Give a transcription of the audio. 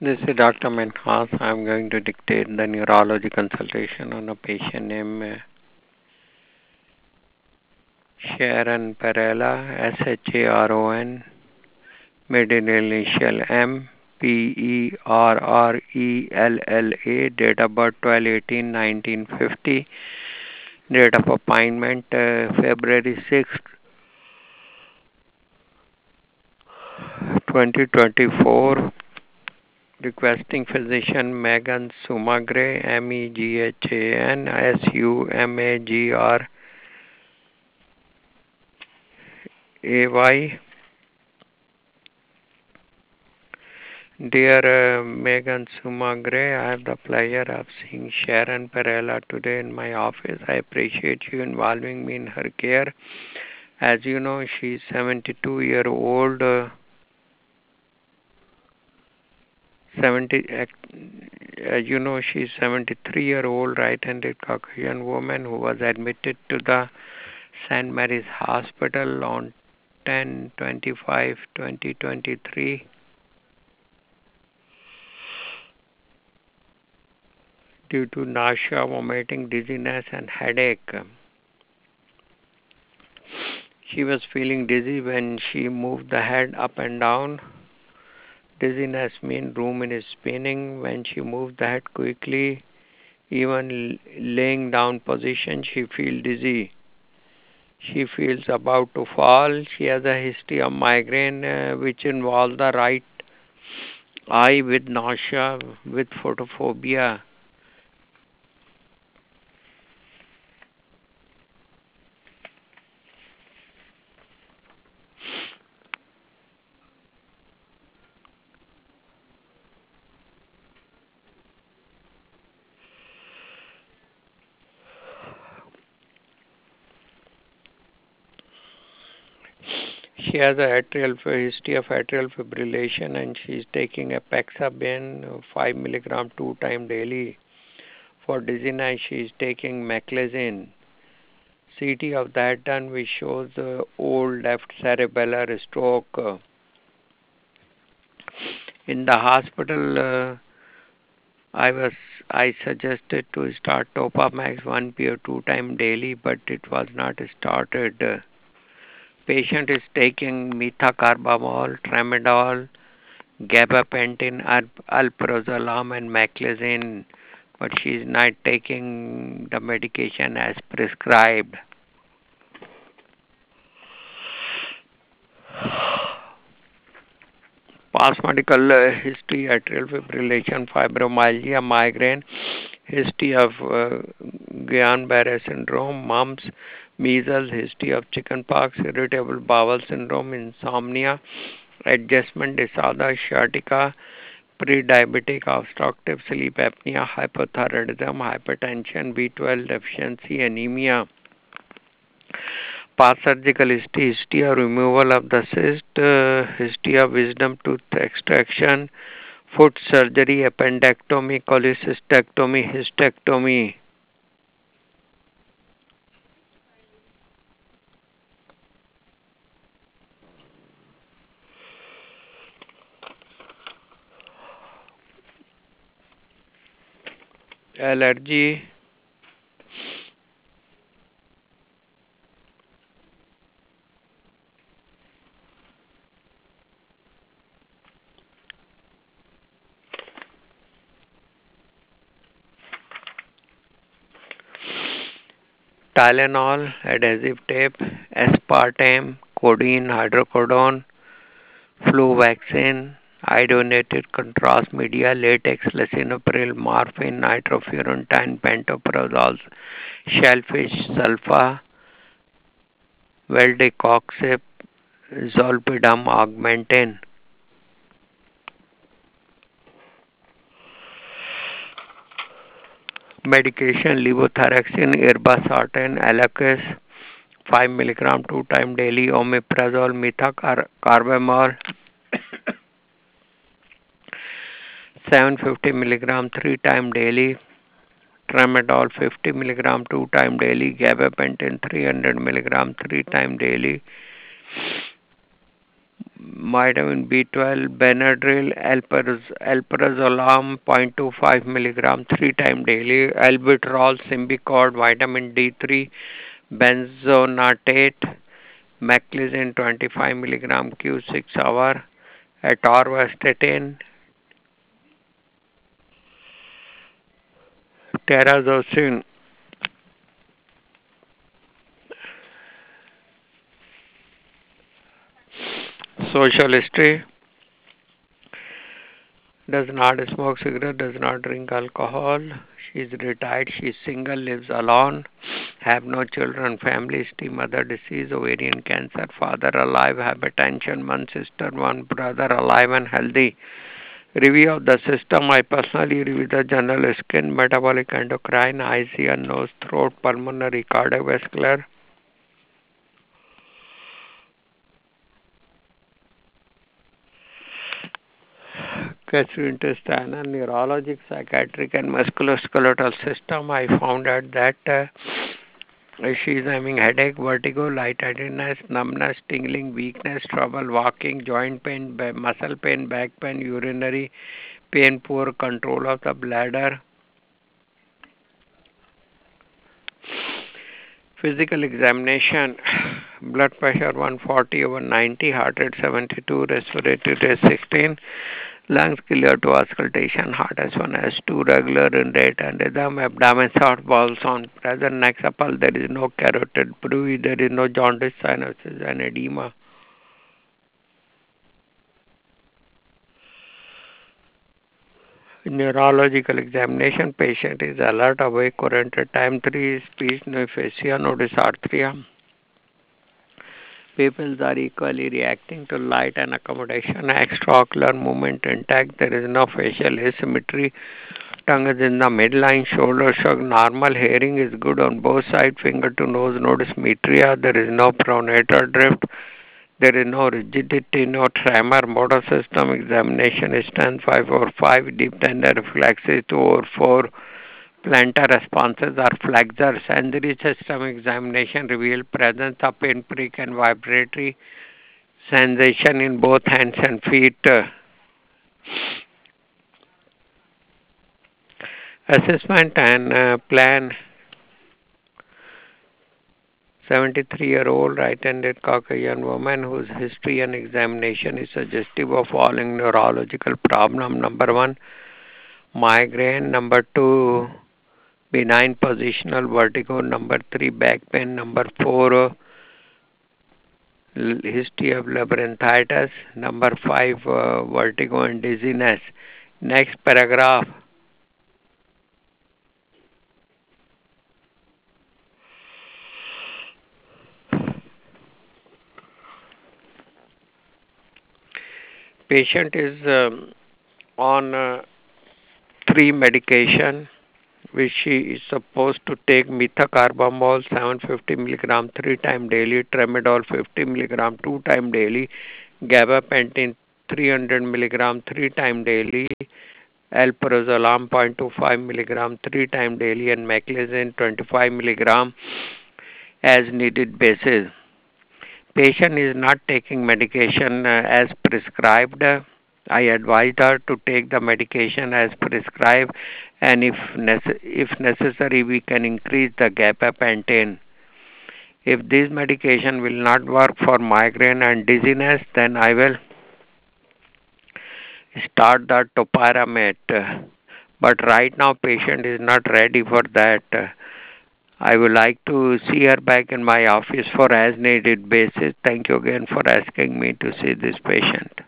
This is Dr. Minhas. I'm going to dictate the neurology consultation on a patient named Sharon Perella, Sharon, middle initial M, Perrella, date of birth 12/18/1950, date of appointment February 6th, 2024. Requesting physician Megan Sumagre, Meghan Sumagray. Dear Megan Sumagre, I have the pleasure of seeing Sharon Perella today in my office. I appreciate you involving me in her care. As you know, she's 72-year-old. 70, as you know, she's 73-year-old right-handed Caucasian woman who was admitted to the St. Mary's Hospital on 10/25/2023 due to nausea, vomiting, dizziness, and headache. She was feeling dizzy when she moved the head up and down. Dizziness means room is spinning. When she moved the head quickly, even laying down position, she feels dizzy. She feels about to fall. She has a history of migraine which involves the right eye with nausea, with photophobia. She has a history of atrial fibrillation and she is taking apexaben 5 milligram 2 times daily. For dizziness, she is taking meclizine. CT of that done which shows old left cerebellar stroke. In the hospital, I suggested to start Topamax 1P or 2 times daily, but it was not started. Patient is taking methacarbamol, tramadol, gabapentin, alprazolam, and meclizine, but she is not taking the medication as prescribed. Past medical history, atrial fibrillation, fibromyalgia, migraine, history of Guillain-Barré syndrome, mumps, measles, history of chickenpox, irritable bowel syndrome, insomnia, adjustment disorder, sciatica, pre-diabetic obstructive sleep apnea, hypothyroidism, hypertension, B12 deficiency, anemia. Past surgical history of removal of the cyst, history of wisdom tooth extraction, foot surgery, appendectomy, cholecystectomy, hysterectomy. Allergy, Tylenol, adhesive tape, aspartame, codeine, hydrocodone, flu vaccine, iodinated contrast media, latex, lisinopril, morphine, nitrofurantoin, pantoprazole, shellfish, sulfa, valdecoxib, zolpidem, augmentin. Medication levothyroxine, irbesartan, Eliquis, 5 milligram 2 times daily, omeprazole, methacarbamol, 750 milligram 3 times daily, tramadol 50 milligram 2 times daily, gabapentin 300 milligram 3 times daily, vitamin B12, Benadryl, Alprazolam 0.25 milligram 3 times daily, albuterol, Symbicort, vitamin D3, benzonatate, Meclizine 25 milligram Q6 hour, atorvastatin, terazosin. Social history: does not smoke cigarette, does not drink alcohol. She is retired, she is single, lives alone, have no children, family history, mother deceased, ovarian cancer, father alive, hypertension, one sister, one brother alive and healthy. Review of the system: I personally review the general skin, metabolic, endocrine, eyes, ear, nose, throat, pulmonary, cardiovascular, gastrointestinal, neurologic, psychiatric, and musculoskeletal system. I found out that she is having headache, vertigo, lightheadedness, numbness, tingling, weakness, trouble walking, joint pain, muscle pain, back pain, urinary pain, poor control of the bladder. Physical examination: blood pressure 140/90, heart rate 72, respiratory rate 16, lungs clear to auscultation, heart S1, S2, regular in rate and rhythm, abdomen soft, bowels on present, neck supple, there is no carotid bruit, there is no jaundice, sinuses and edema. Neurological examination: patient is alert, awake, oriented, time 3, speech, no aphasia, no dysarthria. Pupils are equally reacting to light and accommodation. Extraocular movement intact. There is no facial asymmetry. Tongue is in the midline. Shoulder shrug normal. Hearing is good on both sides. Finger to nose, no dysmetria. There is no pronator drift. There is no rigidity, no tremor. Motor system examination is 10/5/5. Deep tender reflexes 2/4. Plantar responses are flexor. Sensory system examination revealed presence of pinprick and vibratory sensation in both hands and feet. Assessment and plan: 73-year-old right-handed Caucasian woman whose history and examination is suggestive of following neurological problem. Number 1, migraine. Number 2, benign positional vertigo. Number 3, back pain. Number 4, history of labyrinthitis. Number 5, vertigo and dizziness. Next paragraph. Patient is on 3 medication which she is supposed to take: methocarbamol 750 milligram 3 times daily, tramadol 50 milligram 2 times daily, gabapentin 300 milligram 3 times daily, alprazolam 0.25 milligram 3 times daily, and meclizine 25 milligram as needed basis. Patient is not taking medication as prescribed. I advise her to take the medication as prescribed, and if necessary, we can increase the gabapentin. If this medication will not work for migraine and dizziness, then I will start the topiramate. But right now, patient is not ready for that. I would like to see her back in my office for as needed basis. Thank you again for asking me to see this patient.